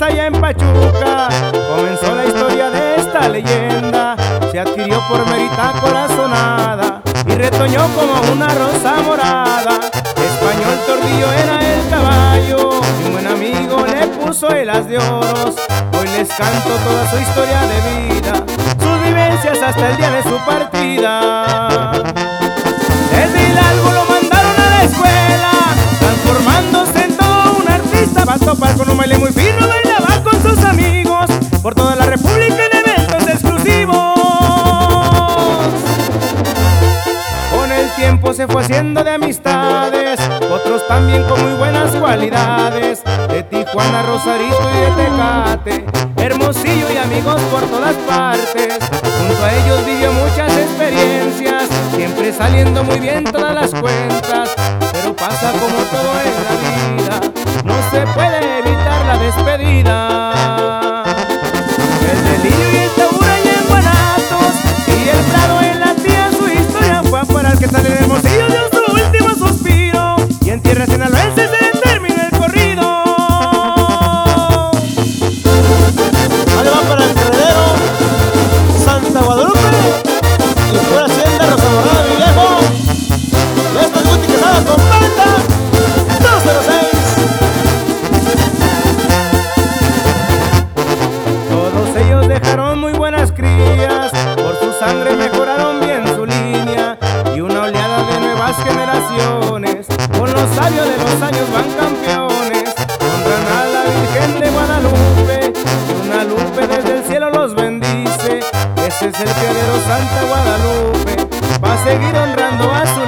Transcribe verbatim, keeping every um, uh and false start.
allá en Pachuca comenzó la historia de esta leyenda. Se adquirió por merita corazonada y retoñó como una rosa morada. Español Tordillo era el caballo y un buen amigo le puso el as de oros. Hoy les canto toda su historia de vida, sus vivencias hasta el día de su partida. Desde Hidalgo lo mandaron a la escuela, transformándose en todo un artista. Va a topar con un baile muy fino, bailaba con sus amigos por toda la república en eventos exclusivos. Con el tiempo se fue haciendo de amistades, otros también con muy buenas cualidades. De Tijuana, Rosarito y de Tecate, Hermosillo y amigos por todas partes. Junto a ellos vivió muchas experiencias, siempre saliendo muy bien todas las cuentas. Pero pasa como todo en la vida, no se puede evitar la despedida. El delirio y el taura y en Guanatos y el Prado en la tía, su historia fue para el que sale de Hermosillo dio su último suspiro. Y en tierras sinaloenses se terminó el corrido. Ahí va para el Corredero, Santa Guadalupe y pura hacienda Rosa Morada, mi viejo. Y esto es Guti Quesada con banda dos cero seis. Todos ellos dejaron muy buenas crías, por su sangre mejoraron bien su línea. Y una oleada de nuevas generaciones, con los sabios de los años van campeones. Honran a la Virgen de Guadalupe, y una lupe desde el cielo los bendice. Ese es el criadero Santa Guadalupe, va a seguir honrando a su